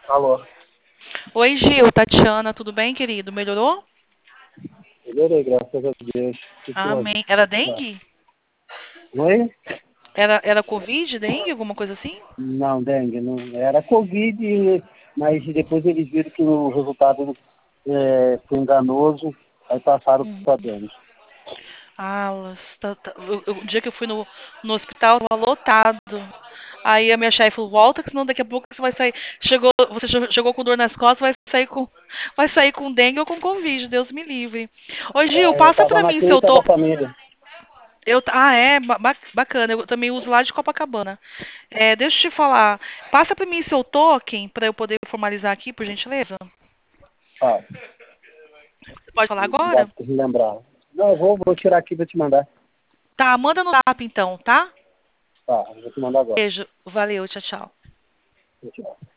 Alô, Oi, Gil, Tatiana, tudo bem, querido? Melhorou? melhorei, graças a Deus. O que houve? Amém. Era Tá. dengue? Oi? Era Covid, dengue, alguma coisa assim? Não, dengue, não. Era Covid, mas depois eles viram que o resultado foi enganoso, aí passaram Uhum. para dengue. O dia que eu fui no hospital, tava lotado. Aí a minha chefe falou, volta, que senão daqui a pouco você vai sair. Chegou com dor nas costas, vai sair com dengue ou com Covid, Deus me livre. Ô, Gil, Eu passa estava pra na mim se eu clínica tô. da família. Bacana. Eu também uso lá de Copacabana. Deixa eu te falar. Passa pra mim seu token pra eu poder formalizar aqui, por gentileza. Tá, Você pode falar dá agora? para lembrar. Não, eu vou tirar aqui e vou te mandar. Tá, manda no zap então, tá? Tá, eu vou te mandar agora. Beijo. Valeu, tchau, tchau. Vou tirar.